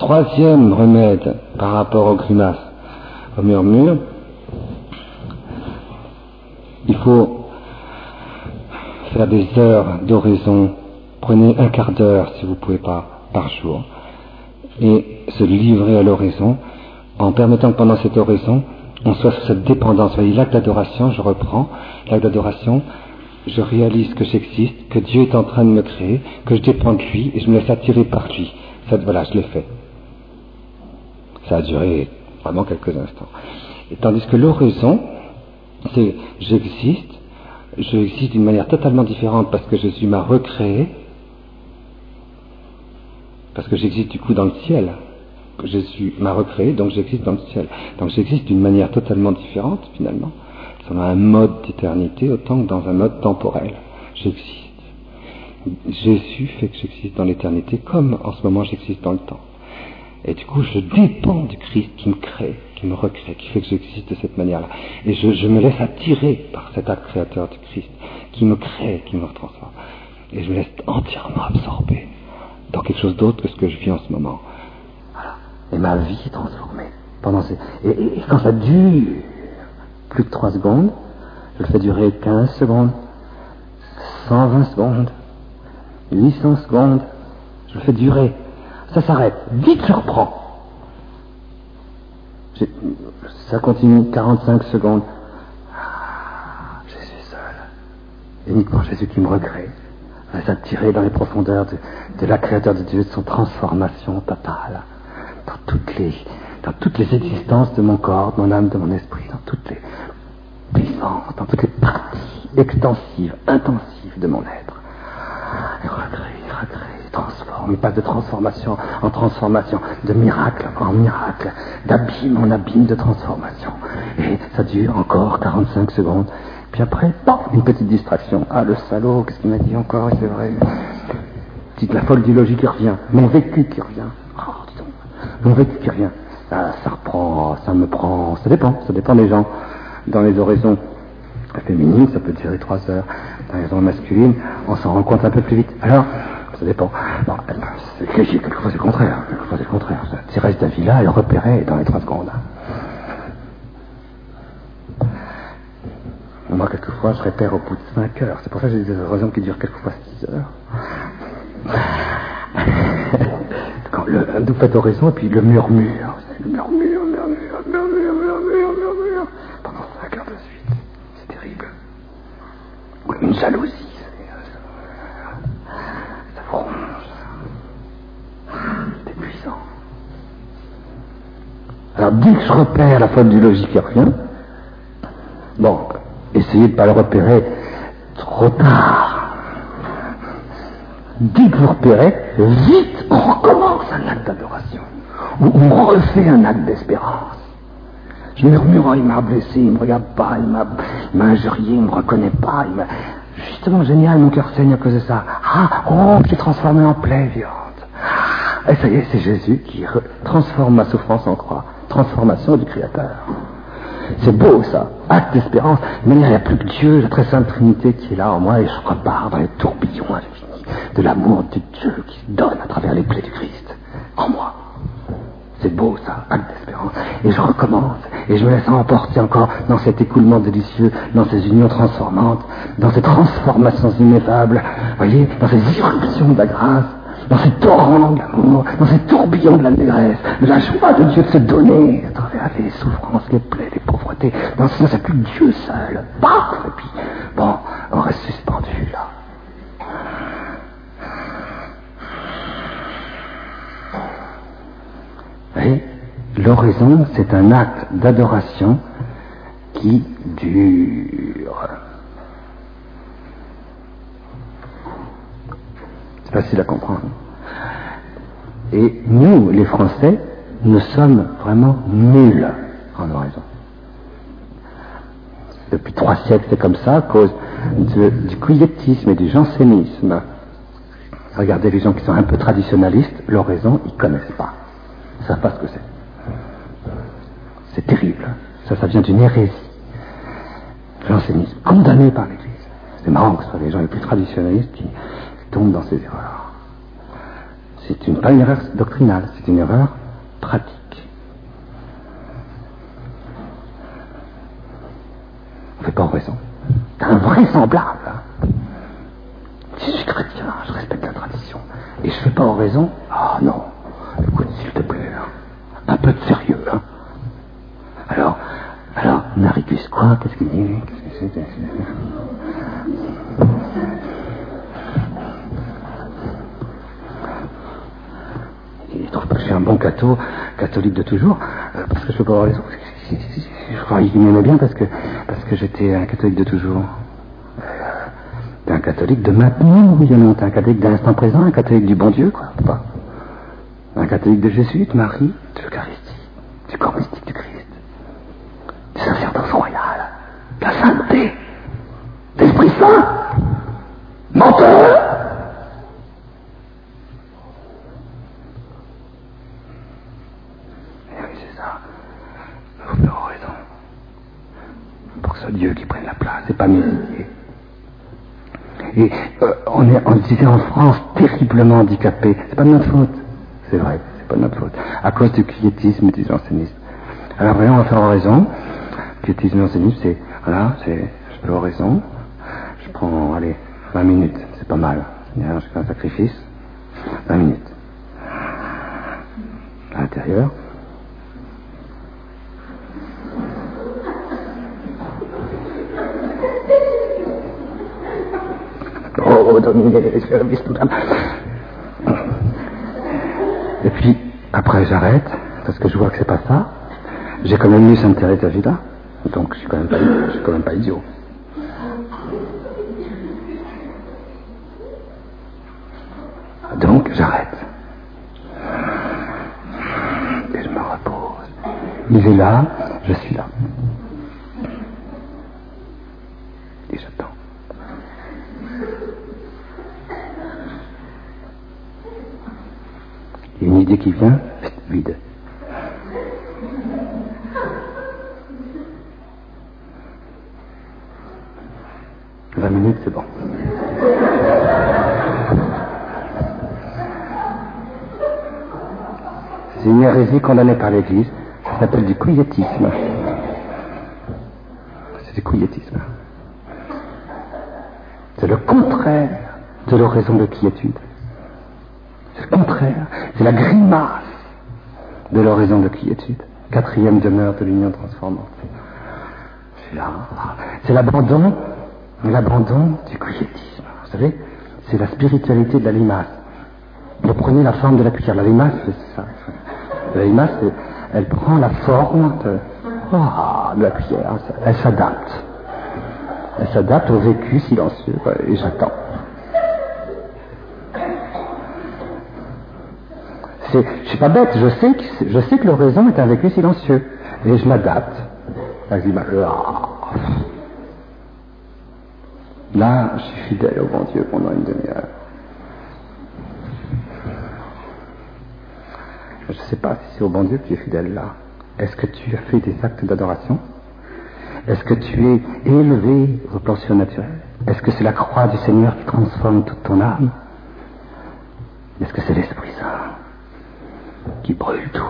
Troisième remède par rapport aux grimaces, au murmure, il faut faire des heures d'oraison. Prenez un quart d'heure, si vous ne pouvez pas, par jour, et se livrer à l'oraison, en permettant que pendant cette oraison, on soit sur cette dépendance. Vous voyez, l'acte d'adoration, je reprends, l'acte d'adoration, je réalise que j'existe, que Dieu est en train de me créer, que je dépends de lui, et je me laisse attirer par lui. Ça, voilà, je l'ai fait. Ça a duré vraiment quelques instants. Et tandis que l'oraison, c'est j'existe d'une manière totalement différente parce que je suis ma recréé, parce que j'existe du coup dans le ciel, que je suis ma recréé, donc j'existe dans le ciel. Donc j'existe d'une manière totalement différente finalement, dans un mode d'éternité autant que dans un mode temporel. J'existe. Jésus fait que j'existe dans l'éternité comme en ce moment j'existe dans le temps. Et du coup, je dépends du Christ qui me crée, qui me recrée, qui fait que j'existe de cette manière-là. Et je me laisse attirer par cet acte créateur du Christ, qui me crée, qui me transforme. Et je me laisse entièrement absorber dans quelque chose d'autre que ce que je vis en ce moment. Voilà. Et ma vie est transformée. Et quand ça dure plus de 3 secondes, je le fais durer 15 secondes, 120 secondes, 800 secondes, je le fais durer. Ça s'arrête. Vite, je reprends. Ça continue 45 secondes. Je suis seul. Uniquement Jésus qui me recrée. Je laisse attirer dans les profondeurs de la créateur de Dieu, de son transformation totale. Dans toutes les existences de mon corps, de mon âme, de mon esprit, dans toutes les puissances, dans toutes les parties extensives, intensives de mon être. Et recrée, transforme. Il passe de transformation en transformation, de miracle en miracle, d'abîme en abîme de transformation. Et ça dure encore 45 secondes. Puis après, une petite distraction. Ah, le salaud, qu'est-ce qu'il m'a dit encore? C'est vrai. La folle du logis qui revient. Mon vécu qui revient. Oh, dis donc. Mon vécu qui revient. Ça reprend, ça me prend. Ça dépend des gens. Dans les oraisons féminines, ça peut durer 3 heures. Dans les oraisons masculines, on s'en rend compte un peu plus vite. Alors, ça dépend. Non, quelquefois c'est le contraire. Si reste ta vie là, elle repérait dans les 3 secondes. Moi, quelquefois, je repère au bout de 5 heures. C'est pour ça que j'ai des oraisons qui durent quelquefois 6 heures. Quand vous faites oraison, et puis le murmure. Le murmure. Pendant 5 heures de suite. C'est terrible. Ou une jalousie. Ça vous ronge. C'est épuisant. Alors, dès que je repère la faute du logis qui revient, essayez de ne pas le repérer trop tard. Dès que vous repérez, vite, on recommence un acte d'adoration. Ou on refait un acte d'espérance. Je murmure, il m'a blessé, il ne me regarde pas, il m'a injurié, il ne me reconnaît pas, Justement, génial, mon cœur saigne à cause de ça. Je suis transformé en plaie vivante. Et ça y est, c'est Jésus qui transforme ma souffrance en croix. Transformation du Créateur. C'est beau ça, acte d'espérance. Mais il n'y a plus que Dieu, la très sainte Trinité qui est là en moi, et je repars dans les tourbillons infinis de l'amour de Dieu qui se donne à travers les plaies du Christ en moi. C'est beau ça, acte d'espérance. Et je recommence, et je me laisse emporter encore dans cet écoulement délicieux, dans ces unions transformantes, dans ces transformations ineffables, voyez, dans ces irruptions de la grâce, dans ces torrents de l'amour, dans ces tourbillons de la négresse, de la joie de Dieu de se donner à travers les souffrances, les plaies, les pauvretés. Dans ce sens, il n'y a plus que Dieu seul. Paf! Et puis, on reste suspendu là. Vous voyez, l'oraison, c'est un acte d'adoration qui dure. C'est facile à comprendre. Et nous, les Français, nous sommes vraiment nuls en oraison. Depuis 3 siècles, c'est comme ça, à cause du quiétisme et du jansénisme. Regardez les gens qui sont un peu traditionnalistes, l'oraison, ils ne connaissent pas. Ils ne savent pas ce que c'est. C'est terrible. Ça vient d'une hérésie. Jansénisme, condamné par l'Église. C'est marrant que ce soit les gens les plus traditionnalistes qui tombent dans ces erreurs. C'est pas une erreur doctrinale, c'est une erreur pratique. On ne fait pas en raison. C'est invraisemblable. Hein. Si je suis chrétien, je respecte la tradition. Et je ne fais pas en raison. Ah non, écoute, s'il te plaît, hein. Un peu de sérieux. Hein. Alors, Naricus quoi? Qu'est-ce qu'il dit? Il trouve pas que je suis un bon catholique de toujours, parce que je peux pas avoir raison. Je crois qu'il m'aimait bien parce que j'étais un catholique de toujours. T'es un catholique de maintenant, oui ou non? T'es un catholique de l'instant présent, un catholique du bon Dieu, quoi. Pas. Un catholique de Jésus, de Marie, de l'Eucharistie, du corps mystique du Christ, du sacerdoce royal, de la sainteté, de l'Esprit Saint, menteur. Dieu qui prenne la place, c'est pas mes idées. Et on était en France terriblement handicapés. C'est pas de notre faute. C'est vrai, c'est pas de notre faute. À cause du quiétisme et du jansénisme. Alors vraiment, on va faire oraison. Quiétisme et jansénisme, c'est, voilà, je fais oraison. Je prends, 20 minutes, c'est pas mal. Je fais un sacrifice. 20 minutes. À l'intérieur. Et puis, après j'arrête, parce que je vois que c'est pas ça. J'ai quand même lu Sainte Thérèse d'Avila, donc je suis quand même pas idiot. Donc j'arrête. Et je me repose. Il est là, je suis là. Et j'attends. Il y a une idée qui vient, vide. « 20 minutes, c'est bon. » C'est une hérésie condamnée par l'Église. Ça s'appelle du quiétisme. C'est du quiétisme. C'est le contraire de l'oraison de quiétude. C'est le contraire. C'est la grimace de l'oraison de quiétude. 4e demeure de l'union transformante. C'est là. C'est l'abandon du quiétisme. Vous savez, c'est la spiritualité de la limace. Vous prenez la forme de la cuillère. La limace, c'est ça. La limace, elle prend la forme de la cuillère. Elle s'adapte. Elle s'adapte au vécu silencieux. Et j'attends. Je suis pas bête, je sais que l'oraison est un vécu silencieux. Et je m'adapte. Là, je suis fidèle au bon Dieu pendant une demi-heure. Je ne sais pas si c'est au bon Dieu que tu es fidèle là. Est-ce que tu as fait des actes d'adoration? Est-ce que tu es élevé au plan surnaturel? Est-ce que c'est la croix du Seigneur qui transforme toute ton âme? Est-ce que c'est l'Esprit Saint qui brûle tout?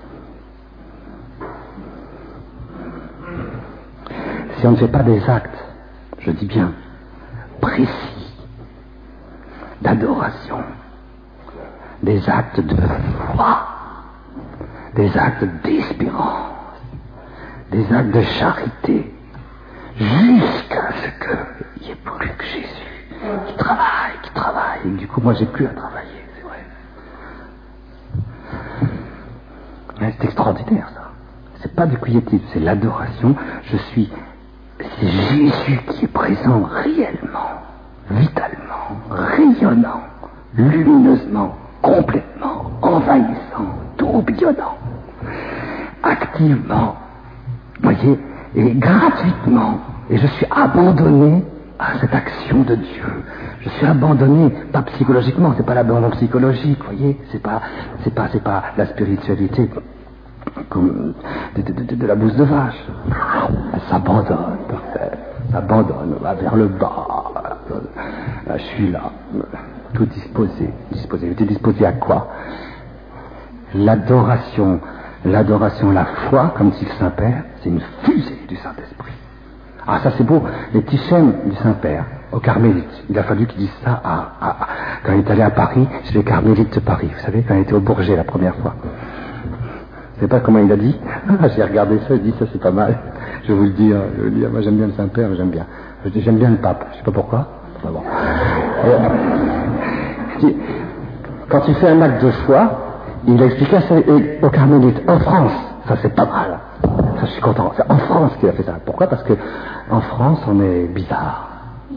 Si on ne fait pas des actes, je dis bien, précis, d'adoration, des actes de foi, des actes d'espérance, des actes de charité, jusqu'à ce qu'il n'y ait plus que Jésus qui travaille, et du coup moi j'ai plus à travailler, c'est vrai. Mais c'est extraordinaire ça. C'est pas du quiétisme, c'est l'adoration. C'est Jésus qui est présent réellement, vitalement, rayonnant, lumineusement, complètement, envahissant, tourbillonnant, activement, voyez, et gratuitement. Et je suis abandonné à cette action de Dieu. Je suis abandonné, pas psychologiquement, c'est pas l'abandon psychologique, voyez, c'est pas la spiritualité comme de la bouse de vache. Elle s'abandonne, s'abandonne, va vers le bas. Là, je suis là. tout disposé. Disposé. Tu es disposé à quoi? L'adoration, la foi, comme dit le Saint-Père, c'est une fusée du Saint-Esprit. Ah, ça c'est beau, les tichem du Saint-Père, aux Carmélites. Il a fallu qu'il dise ça quand il est allé à Paris, chez les Carmélites de Paris. Vous savez, quand il était au Bourget la première fois. Je ne sais pas comment il a dit. J'ai regardé ça, j'ai dit ça c'est pas mal. Je vais vous le dire, moi j'aime bien le Saint-Père, j'aime bien le pape, je sais pas pourquoi. Enfin bon. Quand tu fais un acte de foi, il a expliqué ça aux Carmélites, en France, ça c'est pas mal. Ça je suis content, c'est en France qu'il a fait ça. Pourquoi? Parce que en France on est bizarre.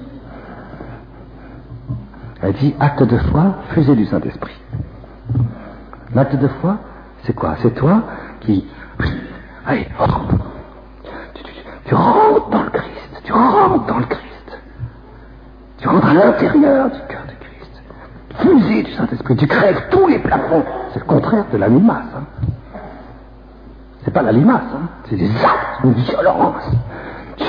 Elle dit acte de foi, fusée du Saint-Esprit. L'acte de foi, c'est quoi? C'est toi qui... Allez, tu rentres dans le Christ, tu rentres dans le Christ. Tu rentres à l'intérieur du cœur de Christ. Fusée du Saint-Esprit, tu crèves tous les plafonds. C'est le contraire de la limace. Hein. C'est pas la limace, hein. C'est des actes, une violence. Tu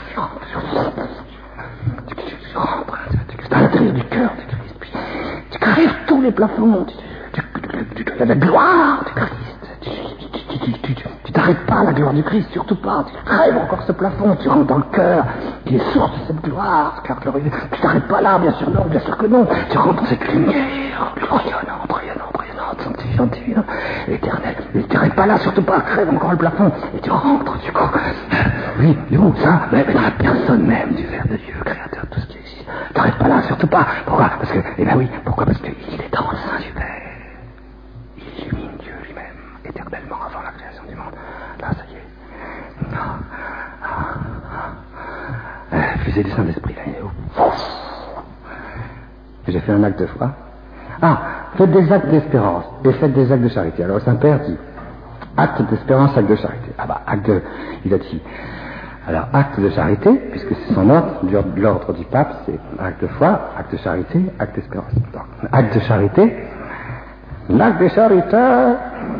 rentres à l'intérieur du cœur de Christ. Puis, tu crèves tous les plafonds. Tu as la gloire du Christ. Tu t'arrêtes pas à la gloire du Christ, surtout pas. Tu crèves encore ce plafond, tu rentres dans le cœur, qui est source de cette gloire. Car tu t'arrêtes pas là, bien sûr non, bien sûr que non. Tu rentres dans cette lumière, rayonnante, sanctifiante, divine, éternelle. Et tu t'arrêtes pas là, surtout pas, crève encore le plafond. Et tu rentres, tu crois. Oui, où ça? Mais dans la personne même du Verbe de Dieu, créateur de tout ce qui existe. Tu t'arrêtes pas là, surtout pas. Pourquoi? Parce que, pourquoi? Parce qu'il est dans le sein du Père. Il illumine Dieu lui-même, éternellement avant la création du monde. Là, ça y est. Fusée du Saint-Esprit, là, il est où? J'ai fait un acte de foi. Faites des actes d'espérance et faites des actes de charité. Alors, le Saint-Père dit, acte d'espérance, acte de charité. Il a dit. Alors, acte de charité, puisque c'est son ordre, l'ordre du pape, c'est acte de foi, acte de charité, acte d'espérance. Donc, acte de charité, l'acte de charité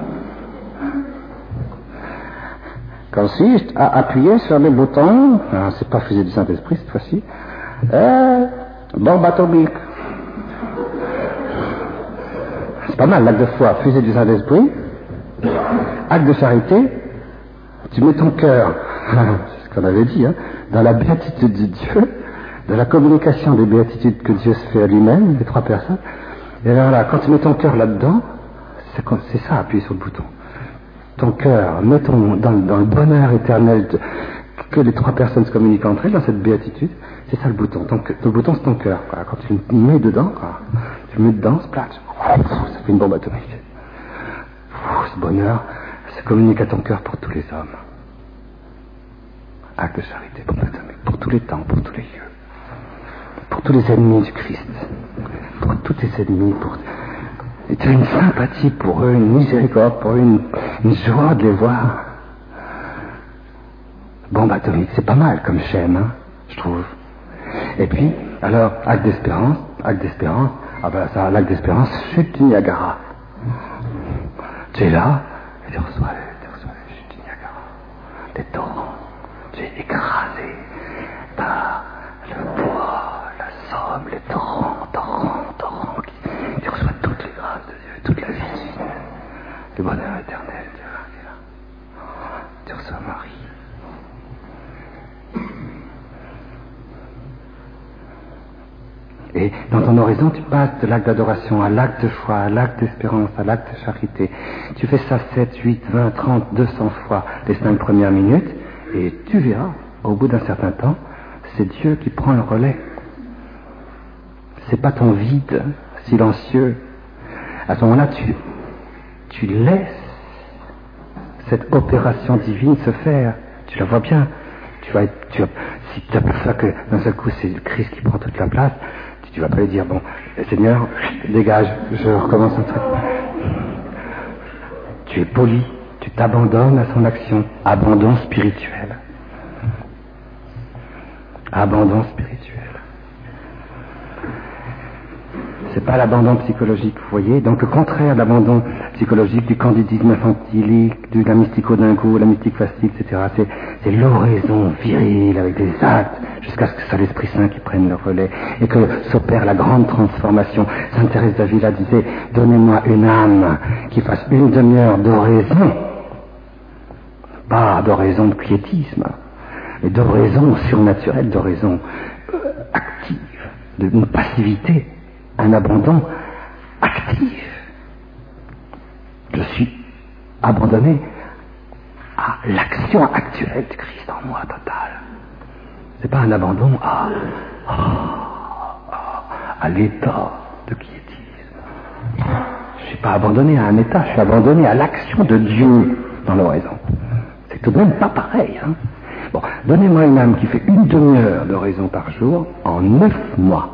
consiste à appuyer sur les boutons, c'est pas fusée du Saint-Esprit cette fois-ci, bombe atomique. C'est pas mal, l'acte de foi, fusée du Saint-Esprit, acte de charité, tu mets ton cœur, c'est ce qu'on avait dit, dans la béatitude de Dieu, dans la communication des béatitudes que Dieu se fait à lui-même, les trois personnes, et alors là, quand tu mets ton cœur là-dedans, c'est ça, appuyer sur le bouton. Ton cœur, mets dans le bonheur éternel que les trois personnes se communiquent entre elles, dans cette béatitude, c'est ça le bouton. Le bouton, c'est ton cœur. Quoi. Quand tu le mets dedans, tu le mets dedans, splash, ça fait une bombe atomique. Ce bonheur se communique à ton cœur pour tous les hommes. Acte de charité, bombe atomique, pour tous les temps, pour tous les lieux, pour tous les ennemis du Christ, pour tous tes ennemis, et tu as une sympathie pour eux, une miséricorde pour eux, une joie de les voir. Bombe atomique, c'est pas mal comme chaîne, je trouve. Et puis, alors, acte d'espérance, l'acte d'espérance, chute du Niagara. Tu es là, et tu reçois les chutes du Niagara. Des torrents, tu es écrasé par le bois, la Somme, les torrents. Tu reçois toutes les grâces de Dieu, toute la vie divine, le bonheur éternel, Dieu est là. Tu reçois Marie. Et dans ton horizon, tu passes de l'acte d'adoration à l'acte de foi, à l'acte d'espérance, à l'acte de charité. Tu fais ça 7, 8, 20, 30, 200 fois les 5 premières minutes, et tu verras, au bout d'un certain temps, c'est Dieu qui prend le relais. C'est pas ton vide silencieux. À ce moment-là, tu laisses cette opération divine se faire. Tu la vois bien. Si tu aperçois que d'un seul coup c'est le Christ qui prend toute la place, tu vas pas lui dire, bon, Seigneur, dégage, je recommence un truc. Tu es poli, tu t'abandonnes à son action. Abandon spirituel. Abandon spirituel. c'est pas l'abandon psychologique, vous voyez. Donc le contraire de l'abandon psychologique, du candidisme infantilique, de la mystico-dingo, la mystique fastique, etc. C'est l'oraison virile avec des actes, jusqu'à ce que ce soit l'Esprit Saint qui prenne le relais, et que s'opère la grande transformation. Sainte Thérèse d'Avila disait, donnez-moi une âme qui fasse une demi-heure d'oraison, pas d'oraison de piétisme, mais d'oraison surnaturelle, d'oraison active, d'une passivité, un abandon actif. Je suis abandonné à l'action actuelle du Christ en moi totale. C'est pas un abandon à l'état de quiétisme. Je suis pas abandonné à un état, je suis abandonné à l'action de Dieu dans l'oraison. C'est tout de même pas pareil, hein. Bon, donnez-moi une âme qui fait une demi-heure d'oraison par jour en 9 mois.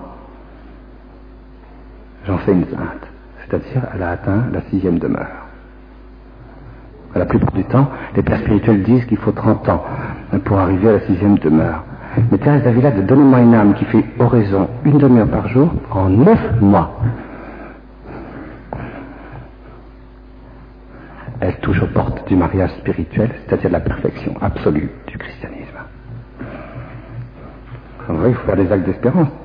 J'en fais une sainte. C'est-à-dire, elle a atteint la 6e demeure. La plupart du temps, les pères spirituels disent qu'il faut 30 ans pour arriver à la 6e demeure. Mais Thérèse d'Avila de donnez-moi une âme qui fait oraison une demi-heure par jour en 9 mois. Elle touche aux portes du mariage spirituel, c'est-à-dire de la perfection absolue du christianisme. Vous voyez, il faut faire des actes d'espérance.